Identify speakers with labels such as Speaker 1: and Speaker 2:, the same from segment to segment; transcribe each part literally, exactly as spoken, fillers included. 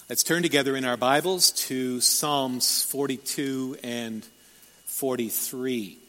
Speaker 1: Let's turn together in our Bibles to Psalms forty-two and forty-three.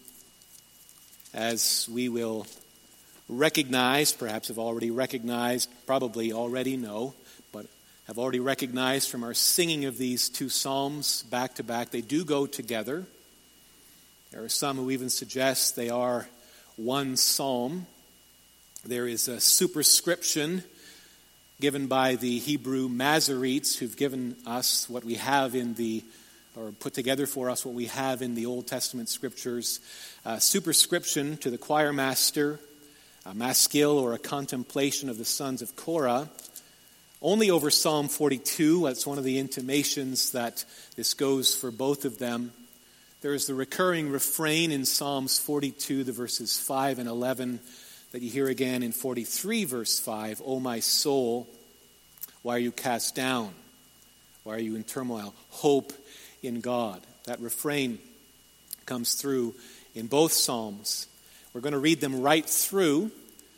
Speaker 1: As we will recognize, perhaps have already recognized, probably already know, but have already recognized from our singing of these two psalms back to back, they do go together. There are some who even suggest they are one psalm. There is a superscription given by the Hebrew Masoretes, who've given us what we have in the, or put together for us what we have in the Old Testament scriptures. A superscription to the choir master, a maskil or a contemplation of the sons of Korah. Only over Psalm forty-two, that's one of the intimations that this goes for both of them. There is the recurring refrain in Psalms forty-two, the verses five and eleven, that you hear again in forty-three, verse five, O my soul, why are you cast down? Why are you in turmoil? Hope in God. That refrain comes through in both Psalms. We're going to read them right through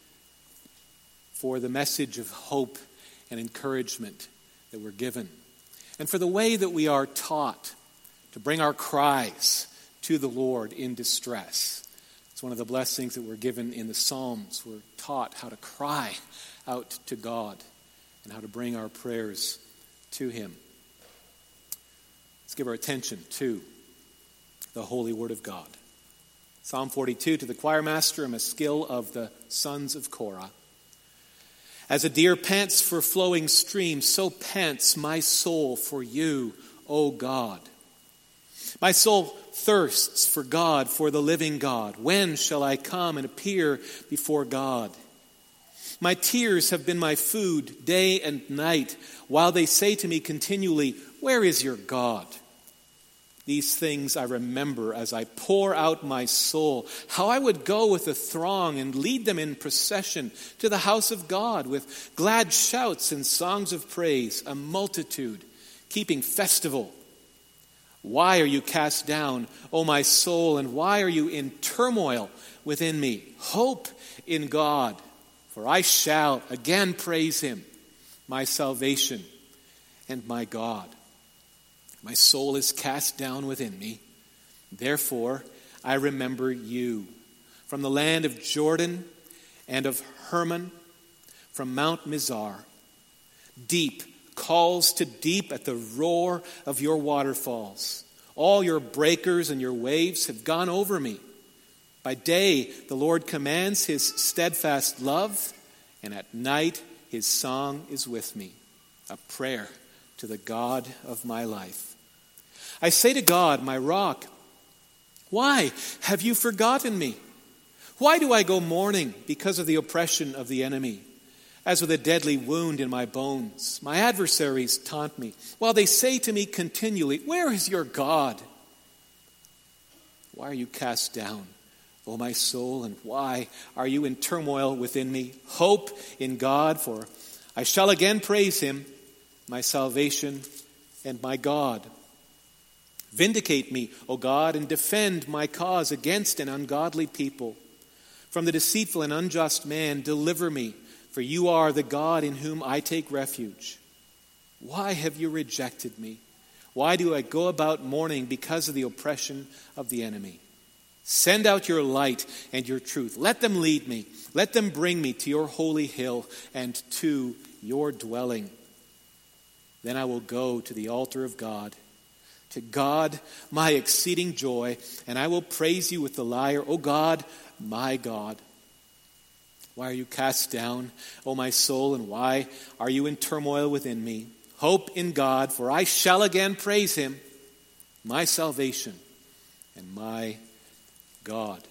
Speaker 1: for the message of hope and encouragement that we're given, and for the way that we are taught to bring our cries to the Lord in distress. It's one of the blessings that we're given in the Psalms. We're taught how to cry out to God and how to bring our prayers to Him. Let's give our attention to the holy word of God. Psalm forty-two, to the choir master, a maskil of the sons of Korah. As a deer pants for flowing streams, so pants my soul for you, O God. My soul thirsts for God, for the living God. When shall I come and appear before God? My tears have been my food day and night, while they say to me continually, where is your God? These things I remember as I pour out my soul, how I would go with the throng and lead them in procession to the house of God with glad shouts and songs of praise, a multitude keeping festival. Why are you cast down, O my soul, and why are you in turmoil within me? Hope in God, for I shall again praise Him, my salvation and my God. My soul is cast down within me. Therefore, I remember you. From the land of Jordan and of Hermon, from Mount Mizar, deep calls to deep at the roar of your waterfalls. All your breakers and your waves have gone over me. By day, the Lord commands His steadfast love, and at night, His song is with me, a prayer to the God of my life. I say to God, my rock, why have you forgotten me? Why do I go mourning because of the oppression of the enemy? As with a deadly wound in my bones, my adversaries taunt me, while they say to me continually, where is your God? Why are you cast down, O my soul, and why are you in turmoil within me? Hope in God, for I shall again praise Him, my salvation and my God. Vindicate me, O God, and defend my cause against an ungodly people. From the deceitful and unjust man, deliver me, for you are the God in whom I take refuge. Why have you rejected me? Why do I go about mourning because of the oppression of the enemy? Send out your light and your truth. Let them lead me. Let them bring me to your holy hill and to your dwelling. Then I will go to the altar of God, to God my exceeding joy, and I will praise you with the lyre, O God, my God. Why are you cast down, O my soul, and why are you in turmoil within me? Hope in God, for I shall again praise Him, my salvation and my God.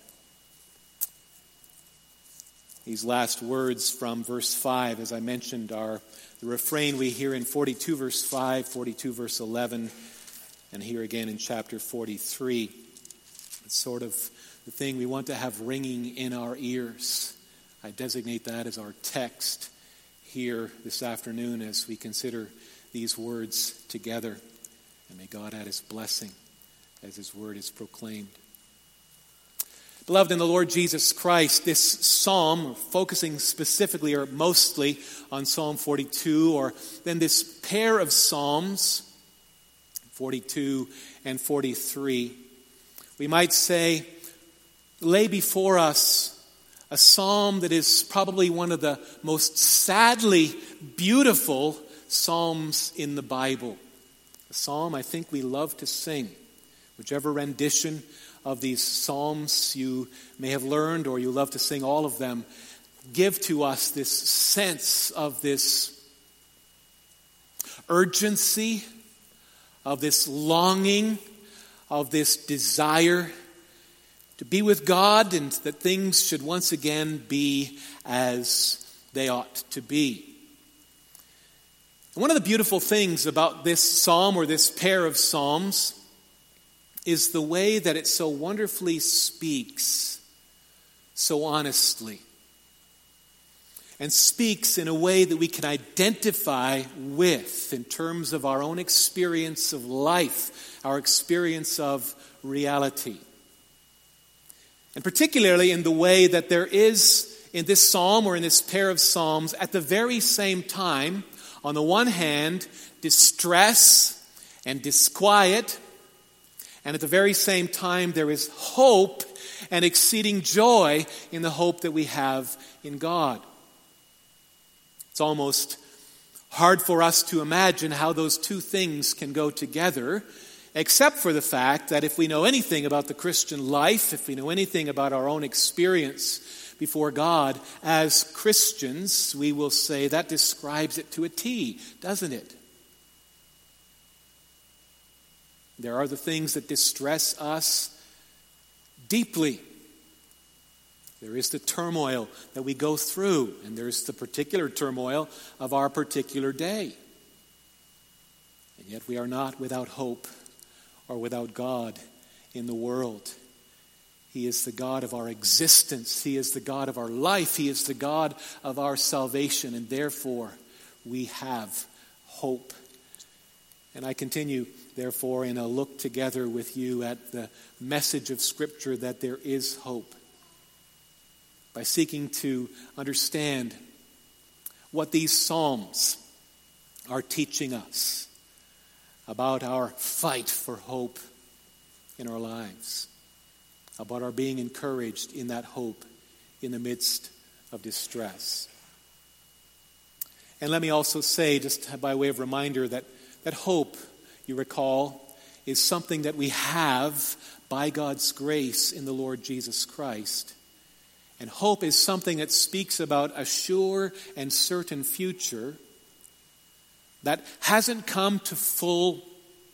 Speaker 1: These last words from verse five, as I mentioned, are the refrain we hear in forty-two verse five, forty-two verse eleven, and here again in chapter forty-three. It's sort of the thing we want to have ringing in our ears. I designate that as our text here this afternoon as we consider these words together. And may God add His blessing as His word is proclaimed. Beloved in the Lord Jesus Christ, this psalm, focusing specifically or mostly on Psalm forty-two, or then this pair of psalms, forty-two and forty-three, we might say, lay before us a psalm that is probably one of the most sadly beautiful psalms in the Bible. A psalm I think we love to sing. Whichever rendition of these psalms you may have learned, or you love to sing all of them, give to us this sense of this urgency, of this longing, of this desire to be with God, and that things should once again be as they ought to be. And one of the beautiful things about this psalm, or this pair of psalms, is the way that it so wonderfully speaks so honestly, and speaks in a way that we can identify with in terms of our own experience of life, our experience of reality. And particularly in the way that there is in this psalm, or in this pair of psalms, at the very same time, on the one hand, distress and disquiet, and at the very same time there is hope and exceeding joy in the hope that we have in God. It's almost hard for us to imagine how those two things can go together, except for the fact that if we know anything about the Christian life, if we know anything about our own experience before God as Christians, we will say that describes it to a T, doesn't it? There are the things that distress us deeply. There is the turmoil that we go through, and there's the particular turmoil of our particular day. And yet we are not without hope or without God in the world. He is the God of our existence. He is the God of our life. He is the God of our salvation, and therefore we have hope. And I continue, therefore, in a look together with you at the message of Scripture that there is hope, by seeking to understand what these psalms are teaching us about our fight for hope in our lives, about our being encouraged in that hope in the midst of distress. And let me also say, just by way of reminder, that, that hope, you recall, is something that we have by God's grace in the Lord Jesus Christ. And hope is something that speaks about a sure and certain future that hasn't come to full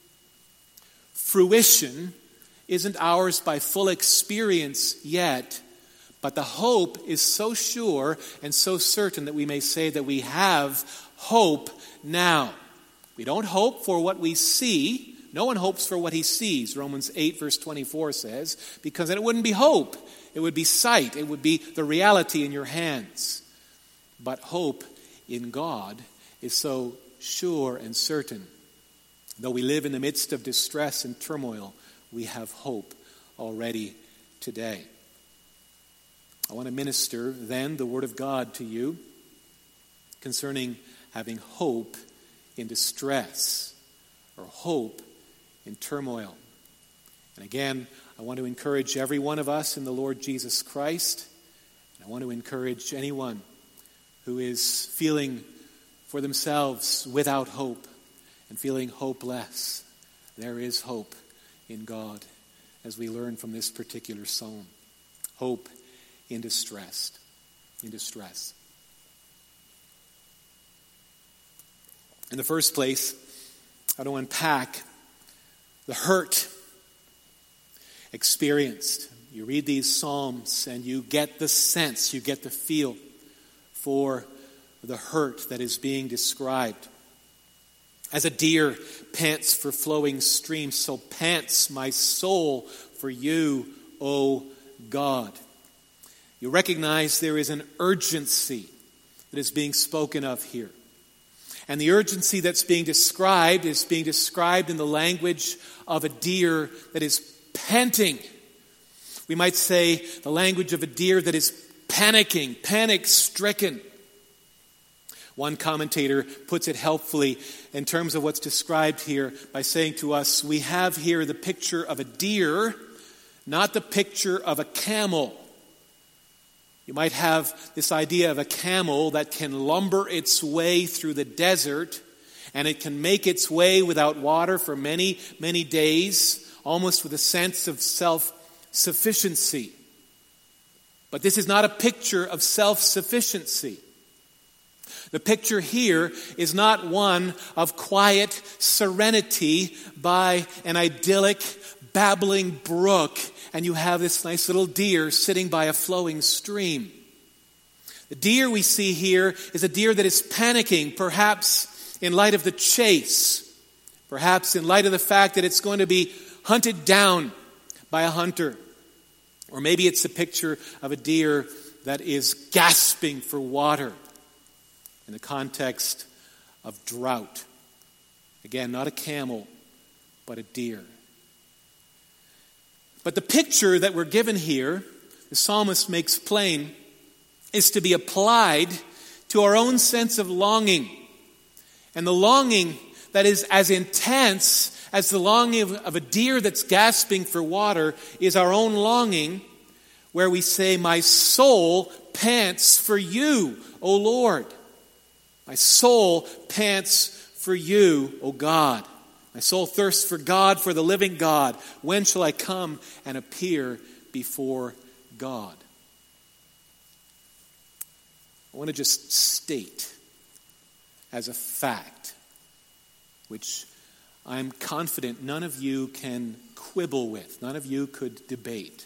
Speaker 1: fruition, isn't ours by full experience yet, but the hope is so sure and so certain that we may say that we have hope now. We don't hope for what we see. No one hopes for what he sees, Romans eight verse twenty-four says, because then it wouldn't be hope. It would be sight. It would be the reality in your hands. But hope in God is so sure and certain. Though we live in the midst of distress and turmoil, we have hope already today. I want to minister then the Word of God to you concerning having hope in distress, or hope in turmoil. And again, I want to encourage every one of us in the Lord Jesus Christ. And I want to encourage anyone who is feeling for themselves without hope and feeling hopeless. There is hope in God, as we learn from this particular psalm. Hope in distress. In distress. In the first place, I want to unpack the hurt experienced. You read these psalms and you get the sense, you get the feel for the hurt that is being described. As a deer pants for flowing streams, so pants my soul for you, O God. You recognize there is an urgency that is being spoken of here. And the urgency that's being described is being described in the language of a deer that is panting We might say the language of a deer that is panicking, panic-stricken. One commentator puts it helpfully in terms of what's described here by saying to us, we have here the picture of a deer, not the picture of a camel. You might have this idea of a camel that can lumber its way through the desert, and it can make its way without water for many, many days, almost with a sense of self-sufficiency. But this is not a picture of self-sufficiency. The picture here is not one of quiet serenity by an idyllic, babbling brook, and you have this nice little deer sitting by a flowing stream. The deer we see here is a deer that is panicking, perhaps in light of the chase, perhaps in light of the fact that it's going to be hunted down by a hunter. Or maybe it's a picture of a deer that is gasping for water in the context of drought. Again, not a camel, but a deer. But the picture that we're given here, the psalmist makes plain, is to be applied to our own sense of longing. And the longing that is as intense as the longing of, of a deer that's gasping for water is our own longing, where we say, my soul pants for you, O Lord. My soul pants for you, O God. My soul thirsts for God, for the living God. When shall I come and appear before God? I want to just state as a fact, which I'm confident none of you can quibble with, none of you could debate.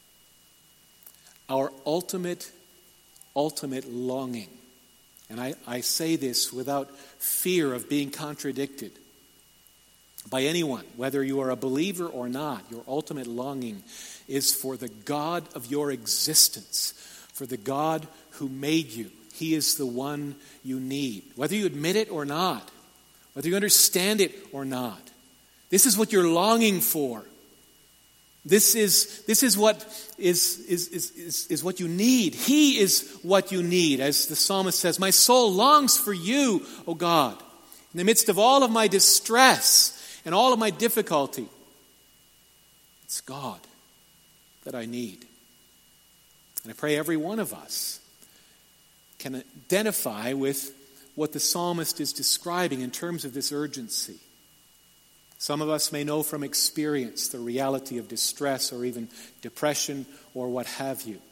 Speaker 1: Our ultimate, ultimate longing, and I, I say this without fear of being contradicted by anyone, whether you are a believer or not, your ultimate longing is for the God of your existence, for the God who made you. He is the one you need, whether you admit it or not, whether you understand it or not. This is what you're longing for. This is, this is what is, is, is, is, is what you need. He is what you need. As the psalmist says, my soul longs for you, O God. In the midst of all of my distress and all of my difficulty, it's God that I need. And I pray every one of us can identify with what the psalmist is describing in terms of this urgency. Some of us may know from experience the reality of distress or even depression or what have you.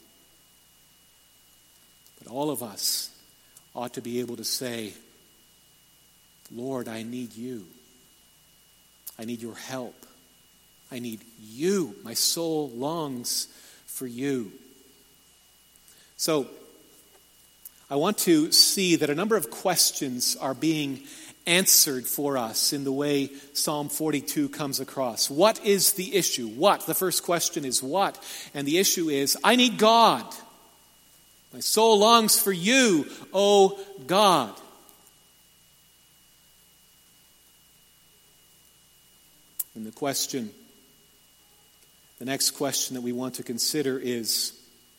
Speaker 1: But all of us ought to be able to say, Lord, I need you. I need your help. I need you. My soul longs for you. So, I want to see that a number of questions are being answered for us in the way Psalm forty-two comes across. What is the issue? What? The first question is what? And the issue is, I need God. My soul longs for you, O God. And the question, the next question that we want to consider is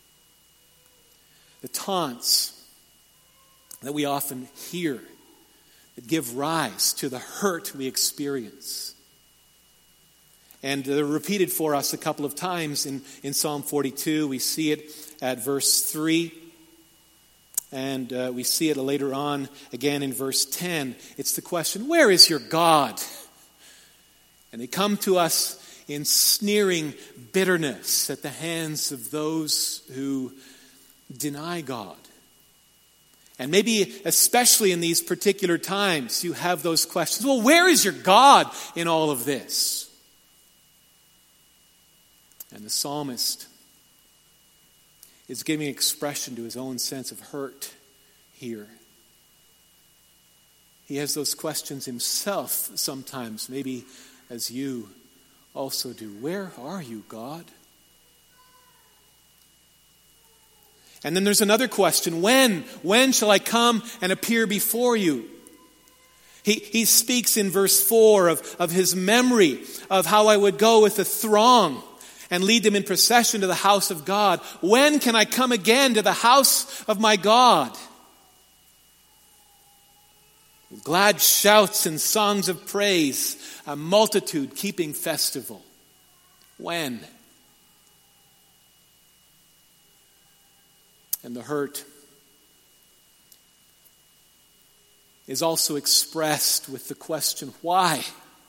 Speaker 1: the taunts that we often hear that give rise to the hurt we experience. And they're repeated for us a couple of times in, in Psalm forty-two. We see it at verse three, and uh, we see it later on again in verse ten. It's the question, where is your God? And they come to us in sneering bitterness at the hands of those who deny God. And maybe especially in these particular times, you have those questions. Well, where is your God in all of this? And the psalmist is giving expression to his own sense of hurt here. He has those questions himself sometimes, maybe as you also do. Where are you, God? And then there's another question. When? When shall I come and appear before you? He, he speaks in verse four of, of his memory of how I would go with the throng and lead them in procession to the house of God. When can I come again to the house of my God? With glad shouts and songs of praise, a multitude keeping festival. When? And the hurt is also expressed with the question, why?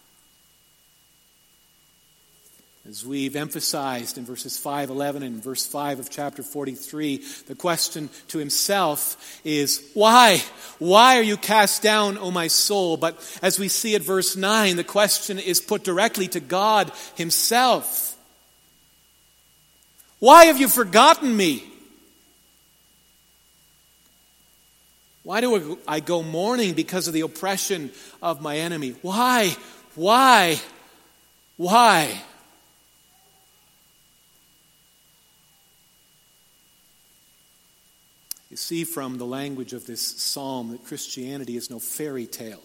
Speaker 1: As we've emphasized in verses five, eleven and verse five of chapter forty-three, the question to himself is, why? Why are you cast down, O my soul? But as we see at verse nine, the question is put directly to God himself. Why have you forgotten me? Why do I go mourning because of the oppression of my enemy? Why? Why? Why? You see from the language of this psalm that Christianity is no fairy tale.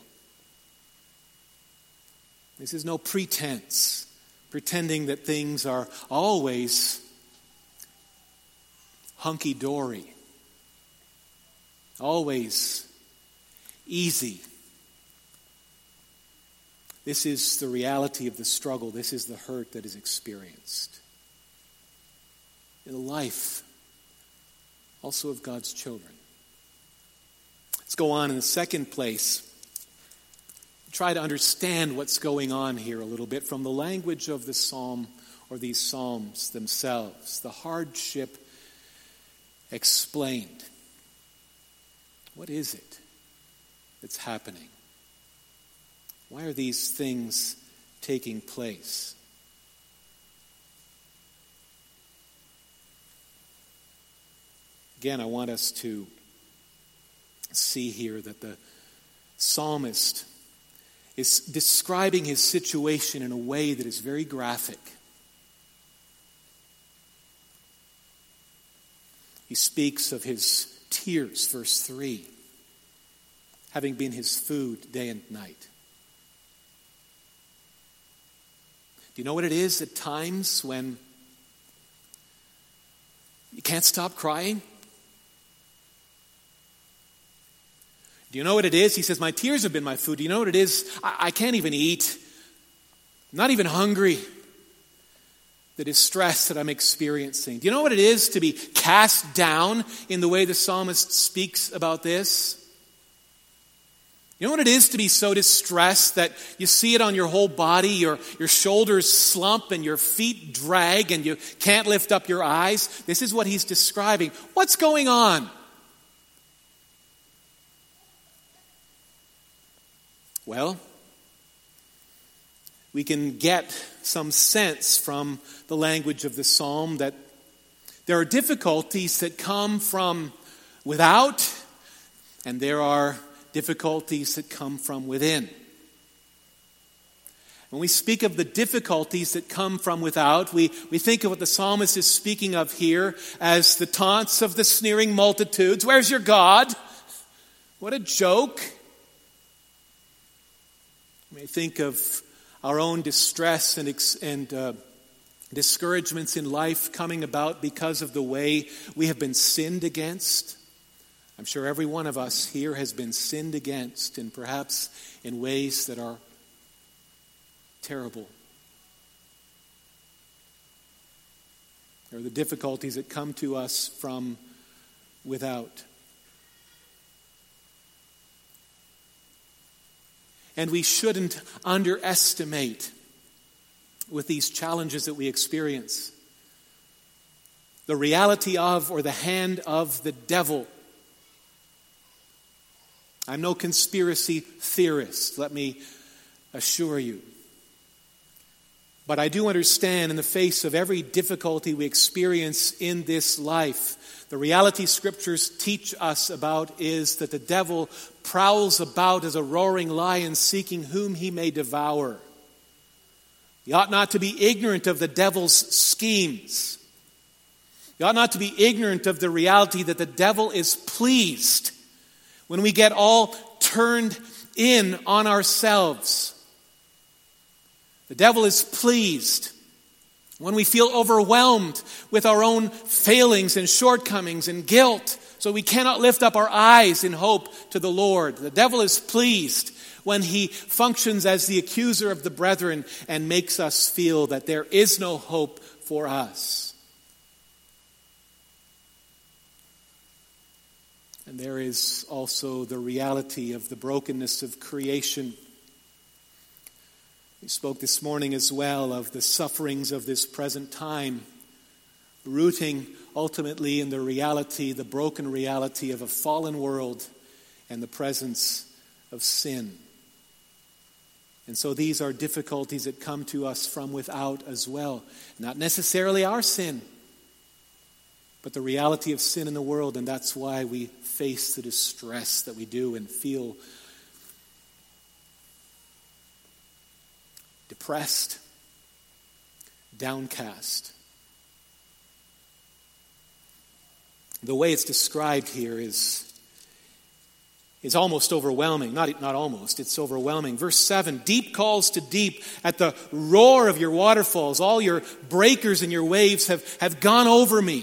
Speaker 1: This is no pretense, pretending that things are always hunky-dory, always easy. This is the reality of the struggle. This is the hurt that is experienced in the life also of God's children. Let's go on in the second place. Try to understand what's going on here a little bit from the language of the psalm or these psalms themselves. The hardship explained. What is it that's happening? Why are these things taking place? Again, I want us to see here that the psalmist is describing his situation in a way that is very graphic. He speaks of his tears, verse three, having been his food day and night. Do you know what it is at times when you can't stop crying? Do you know what it is? He says, my tears have been my food. Do you know what it is? I, I can't even eat. I'm not even hungry. The distress that I'm experiencing. Do you know what it is to be cast down in the way the psalmist speaks about this? You know what it is to be so distressed that you see it on your whole body, your, your shoulders slump and your feet drag and you can't lift up your eyes? This is what he's describing. What's going on? Well, we can get some sense from the language of the psalm that there are difficulties that come from without, and there are difficulties that come from within. When we speak of the difficulties that come from without, we, we think of what the psalmist is speaking of here as the taunts of the sneering multitudes. Where's your God? What a joke. We may think of our own distress and, and uh, discouragements in life coming about because of the way we have been sinned against. I'm sure every one of us here has been sinned against, and perhaps in ways that are terrible. There are the difficulties that come to us from without. And we shouldn't underestimate, with these challenges that we experience, the reality of or the hand of the devil. I'm no conspiracy theorist, let me assure you. But I do understand, in the face of every difficulty we experience in this life, the reality Scriptures teach us about is that the devil prowls about as a roaring lion seeking whom he may devour. You ought not to be ignorant of the devil's schemes. You ought not to be ignorant of the reality that the devil is pleased when we get all turned in on ourselves. The devil is pleased When we feel overwhelmed with our own failings and shortcomings and guilt, so we cannot lift up our eyes in hope to the Lord. The devil is pleased when he functions as the accuser of the brethren and makes us feel that there is no hope for us. And there is also the reality of the brokenness of creation. We spoke this morning as well of the sufferings of this present time, rooting ultimately in the reality, the broken reality of a fallen world and the presence of sin. And so these are difficulties that come to us from without as well. Not necessarily our sin, but the reality of sin in the world, and that's why we face the distress that we do and feel depressed, downcast. The way it's described here is, is almost overwhelming. Not, not almost, it's overwhelming. Verse seven, deep calls to deep at the roar of your waterfalls. All your breakers and your waves have, have gone over me.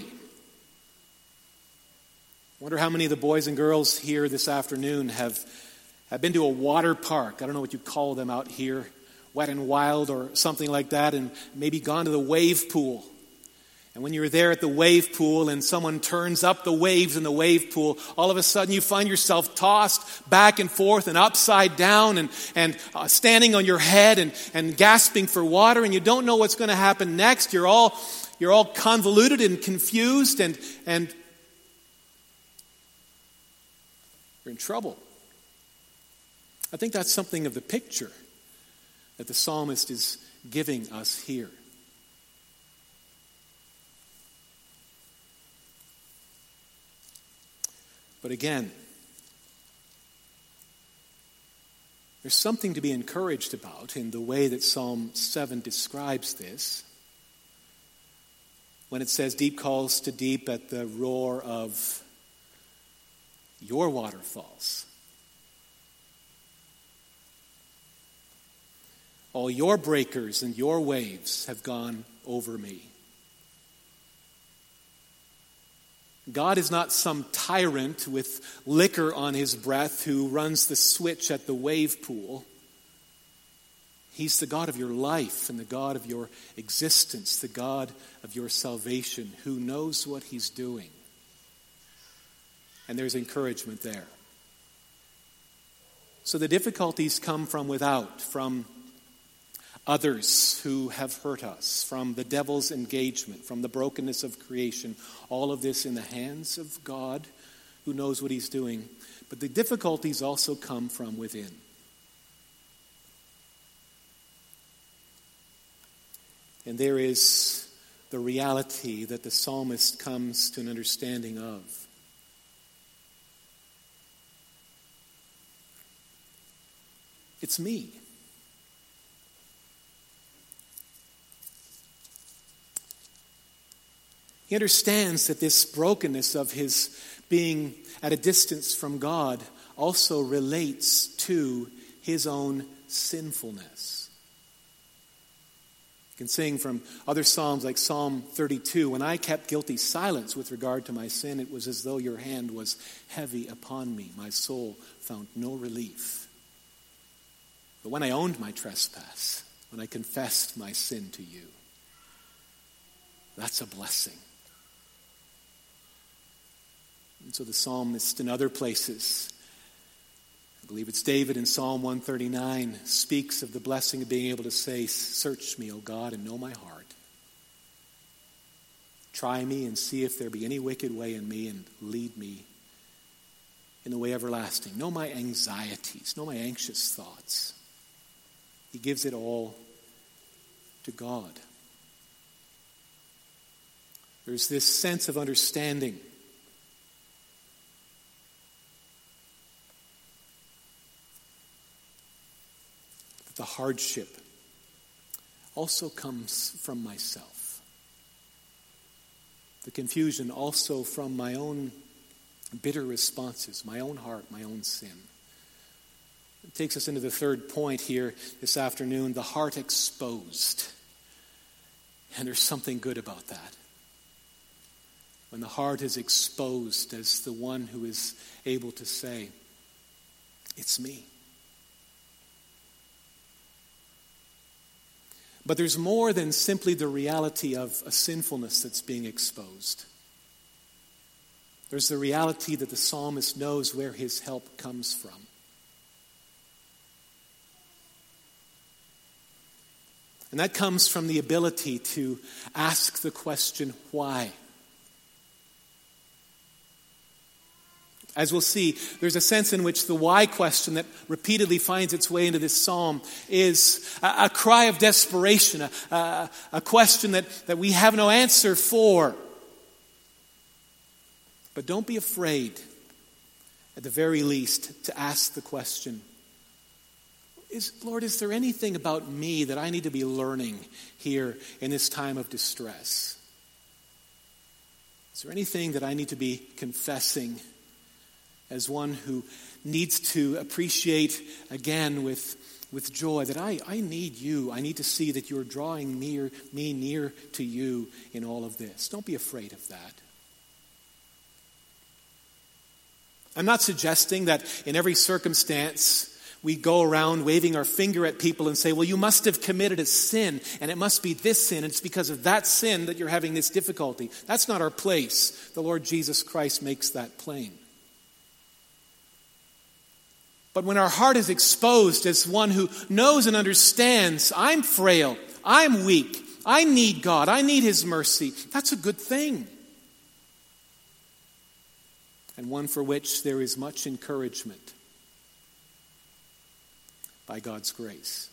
Speaker 1: I wonder how many of the boys and girls here this afternoon have, have been to a water park. I don't know what you call them out here. Wet and Wild or something like that, and maybe gone to the wave pool. And when you're there at the wave pool and someone turns up the waves in the wave pool, all of a sudden you find yourself tossed back and forth and upside down and, and uh, standing on your head and, and gasping for water, and you don't know what's going to happen next. You're all, you're all convoluted and confused, and, and you're in trouble. I think that's something of the picture that the psalmist is giving us here. But again, there's something to be encouraged about in the way that Psalm seven describes this. When it says, deep calls to deep at the roar of your waterfalls. All your breakers and your waves have gone over me. God is not some tyrant with liquor on his breath who runs the switch at the wave pool. He's the God of your life and the God of your existence, the God of your salvation, who knows what he's doing. And there's encouragement there. So the difficulties come from without, from others who have hurt us, from the devil's engagement, from the brokenness of creation. All of this in the hands of God, who knows what he's doing. But the difficulties also come from within. And there is the reality that the psalmist comes to an understanding of. It's me. He understands that this brokenness of his being at a distance from God also relates to his own sinfulness. You can sing from other psalms like Psalm thirty-two, when I kept guilty silence with regard to my sin, it was as though your hand was heavy upon me. My soul found no relief. But when I owned my trespass, when I confessed my sin to you, that's a blessing. And so the psalmist in other places, I believe it's David in Psalm one thirty-nine, speaks of the blessing of being able to say, search me, O God, and know my heart. Try me and see if there be any wicked way in me, and lead me in the way everlasting. Know my anxieties, know my anxious thoughts. He gives it all to God. There's this sense of understanding. The hardship also comes from myself. The confusion also from my own bitter responses, my own heart, my own sin. It takes us into the third point here this afternoon, the heart exposed. And there's something good about that. When the heart is exposed as the one who is able to say, it's me. But there's more than simply the reality of a sinfulness that's being exposed. There's the reality that the psalmist knows where his help comes from. And that comes from the ability to ask the question, why? As we'll see, there's a sense in which the why question that repeatedly finds its way into this psalm is a, a cry of desperation, a, a, a question that, that we have no answer for. But don't be afraid, at the very least, to ask the question, is, Lord, is there anything about me that I need to be learning here in this time of distress? Is there anything that I need to be confessing as one who needs to appreciate again with, with joy that I, I need you. I need to see that you're drawing near, me near to you in all of this. Don't be afraid of that. I'm not suggesting that in every circumstance we go around waving our finger at people and say, well, you must have committed a sin, and it must be this sin, and it's because of that sin that you're having this difficulty. That's not our place. The Lord Jesus Christ makes that plain. But when our heart is exposed as one who knows and understands, I'm frail, I'm weak, I need God, I need His mercy, that's a good thing. And one for which there is much encouragement by God's grace.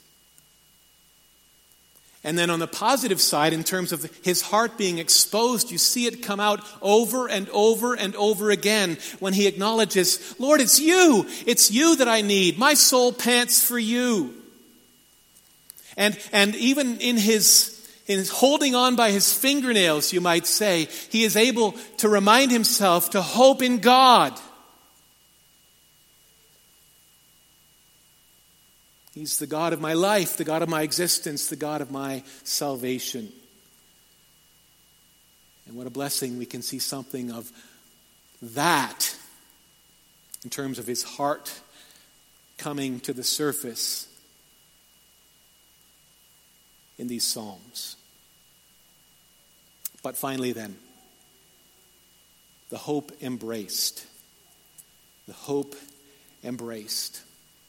Speaker 1: And then on the positive side, in terms of his heart being exposed, you see it come out over and over and over again when he acknowledges, Lord, it's you. It's you that I need. My soul pants for you. And, and even in his, in his holding on by his fingernails, you might say, he is able to remind himself to hope in God. He's the God of my life, the God of my existence, the God of my salvation. And what a blessing we can see something of that in terms of his heart coming to the surface in these Psalms. But finally then, the hope embraced. The hope embraced.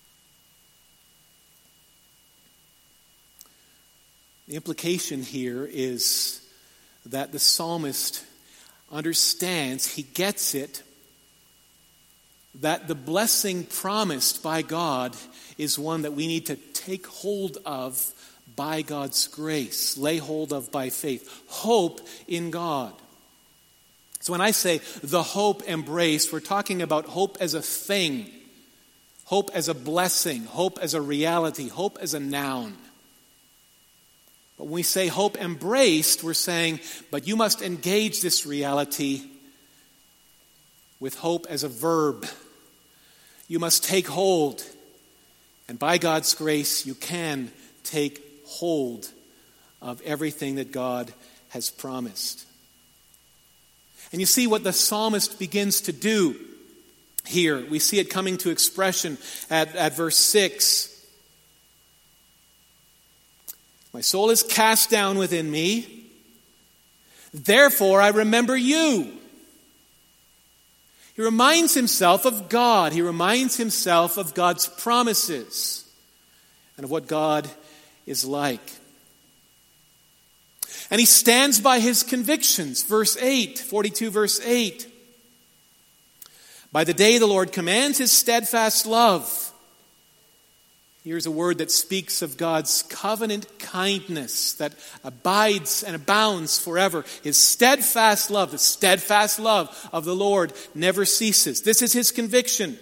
Speaker 1: The implication here is that the psalmist understands, he gets it, that the blessing promised by God is one that we need to take hold of by God's grace, lay hold of by faith. Hope in God. So when I say the hope embraced, we're talking about hope as a thing, hope as a blessing, hope as a reality, hope as a noun. But when we say hope embraced, we're saying, but you must engage this reality with hope as a verb. You must take hold. And by God's grace, you can take hold of everything that God has promised. And you see what the psalmist begins to do here. We see it coming to expression at, at verse six. My soul is cast down within me. Therefore, I remember you. He reminds himself of God. He reminds himself of God's promises and of what God is like. And he stands by his convictions. Verse eight, forty-two verse eight. By the day the Lord commands his steadfast love. Here's a word that speaks of God's covenant kindness that abides and abounds forever. His steadfast love, the steadfast love of the Lord never ceases. This is his conviction.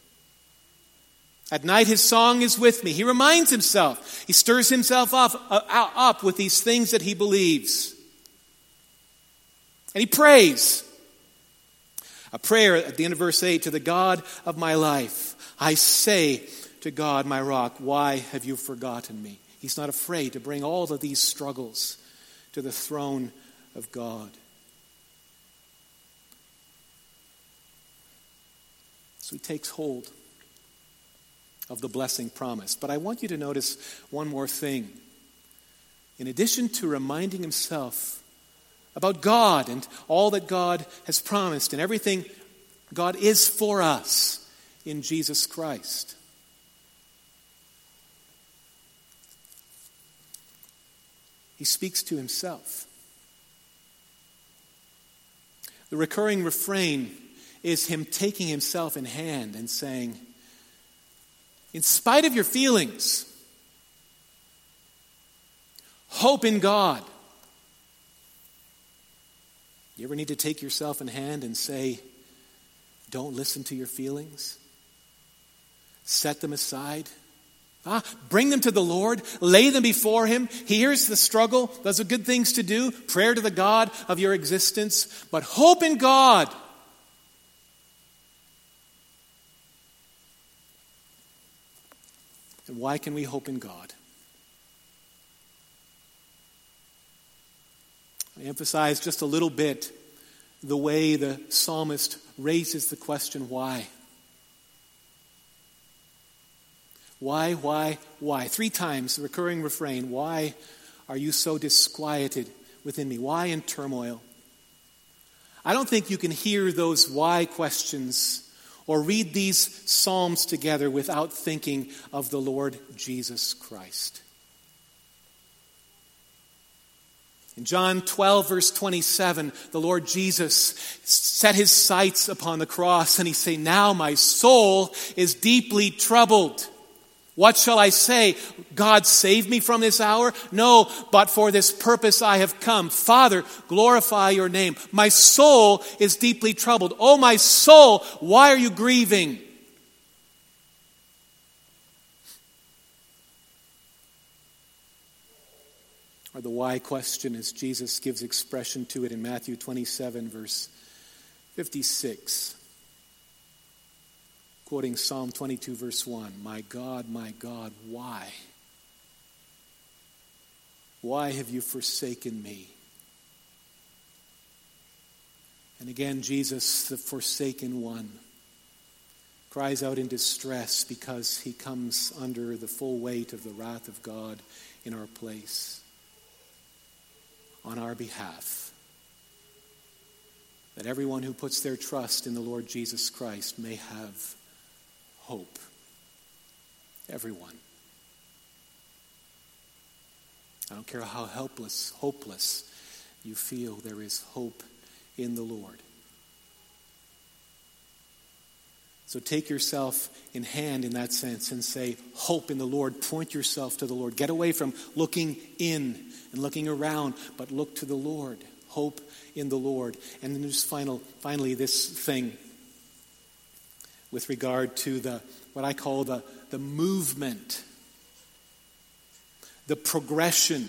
Speaker 1: At night his song is with me. He reminds himself. He stirs himself up, uh, up with these things that he believes. And he prays. A prayer at the end of verse eight, to the God of my life, I say to God, my rock, why have you forgotten me? He's not afraid to bring all of these struggles to the throne of God. So he takes hold of the blessing promised. But I want you to notice one more thing. In addition to reminding himself about God and all that God has promised and everything God is for us in Jesus Christ, he speaks to himself. The recurring refrain is him taking himself in hand and saying, in spite of your feelings, hope in God. You ever need to take yourself in hand and say, don't listen to your feelings? Set them aside. Ah, bring them to the Lord. Lay them before him. He hears the struggle. Those are good things to do. Prayer to the God of your existence. But hope in God. And why can we hope in God? I emphasize just a little bit the way the psalmist raises the question, why? Why, why, why? Three times, the recurring refrain, why are you so disquieted within me? Why in turmoil? I don't think you can hear those why questions or read these psalms together without thinking of the Lord Jesus Christ. In John twelve, verse twenty-seven, the Lord Jesus set his sights upon the cross and he said, now my soul is deeply troubled. What shall I say? God save me from this hour? No, but for this purpose I have come. Father, glorify your name. My soul is deeply troubled. Oh, my soul, why are you grieving? Or the why question as Jesus gives expression to it in Matthew twenty-seven, verse fifty-six. Quoting Psalm twenty-two, verse one, my God, my God, why? Why have you forsaken me? And again, Jesus, the forsaken one, cries out in distress because he comes under the full weight of the wrath of God in our place, on our behalf, that everyone who puts their trust in the Lord Jesus Christ may have hope. Everyone. I don't care how helpless, hopeless you feel, there is hope in the Lord. So take yourself in hand in that sense and say, hope in the Lord. Point yourself to the Lord. Get away from looking in and looking around, but look to the Lord. Hope in the Lord. And then just final, finally this thing with regard to the what I call the, the movement, the progression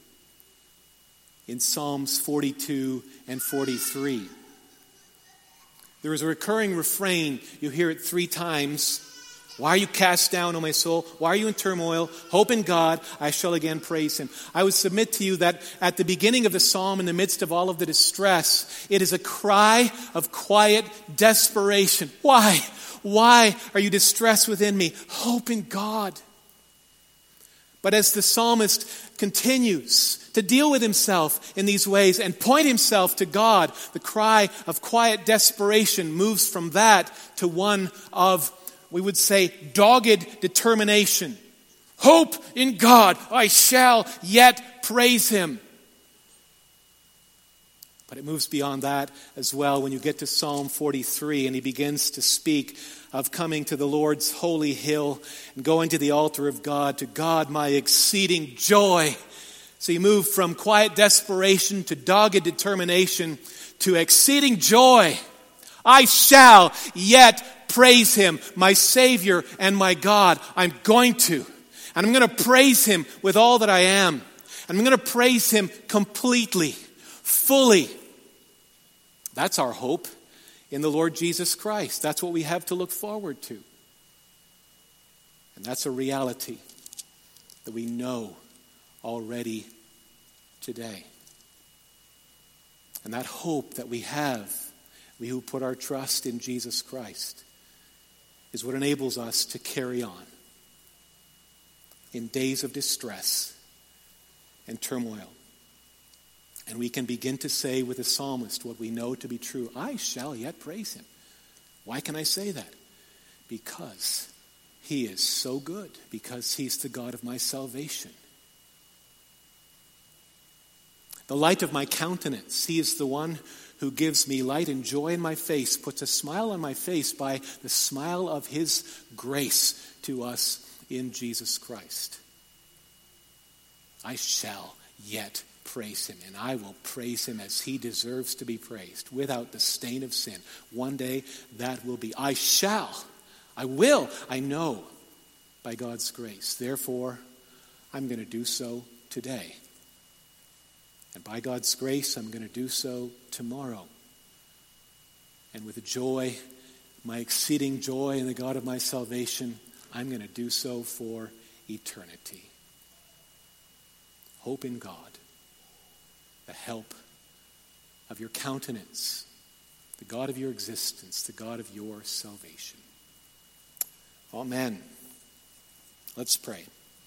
Speaker 1: in Psalms forty-two and forty-three. There is a recurring refrain. You hear it three times. Why are you cast down, O my soul? Why are you in turmoil? Hope in God. I shall again praise him. I would submit to you that at the beginning of the psalm, in the midst of all of the distress, it is a cry of quiet desperation. Why? Why are you distressed within me? Hope in God. But as the psalmist continues to deal with himself in these ways and point himself to God, the cry of quiet desperation moves from that to one of, we would say, dogged determination. Hope in God. I shall yet praise him. But it moves beyond that as well when you get to Psalm forty-three and he begins to speak of coming to the Lord's holy hill and going to the altar of God, to God my exceeding joy. So you move from quiet desperation to dogged determination to exceeding joy. I shall yet praise him, my Savior and my God. I'm going to. And I'm going to praise him with all that I am. And I'm going to praise him completely, fully. That's our hope in the Lord Jesus Christ. That's what we have to look forward to. And that's a reality that we know already today. And that hope that we have, we who put our trust in Jesus Christ, is what enables us to carry on in days of distress and turmoil. And we can begin to say with the psalmist what we know to be true: I shall yet praise him. Why can I say that? Because he is so good, because he's the God of my salvation. The light of my countenance, he is the one who gives me light and joy in my face, puts a smile on my face by the smile of his grace to us in Jesus Christ. I shall yet praise him, and I will praise him as he deserves to be praised, without the stain of sin. One day that will be. I shall, I will, I know, by God's grace. Therefore, I'm going to do so today. And by God's grace, I'm going to do so tomorrow. And with joy, my exceeding joy in the God of my salvation, I'm going to do so for eternity. Hope in God, the help of your countenance, the God of your existence, the God of your salvation. Amen. Let's pray.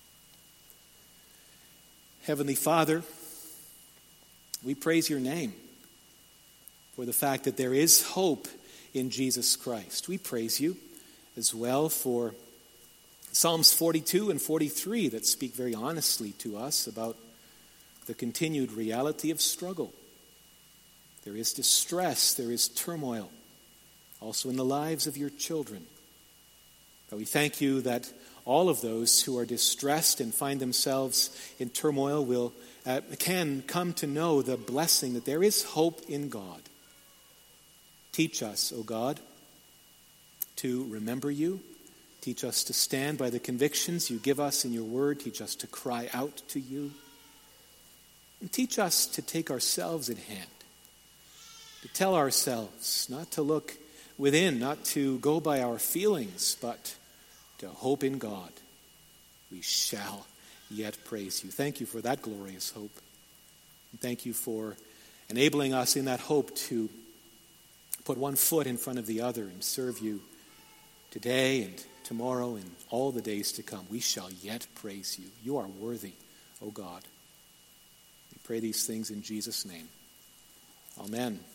Speaker 1: Heavenly Father, we praise your name for the fact that there is hope in Jesus Christ. We praise you as well for Psalms forty-two and forty-three that speak very honestly to us about the continued reality of struggle. There is distress, there is turmoil, also in the lives of your children. But we thank you that all of those who are distressed and find themselves in turmoil will uh, can come to know the blessing that there is hope in God. Teach us, O God, to remember you. Teach us to stand by the convictions you give us in your word. Teach us to cry out to you. And teach us to take ourselves in hand, to tell ourselves, not to look within, not to go by our feelings, but to hope in God. We shall yet praise you. Thank you for that glorious hope. And thank you for enabling us in that hope to put one foot in front of the other and serve you today and tomorrow and all the days to come. We shall yet praise you. You are worthy, O God. We pray these things in Jesus' name. Amen.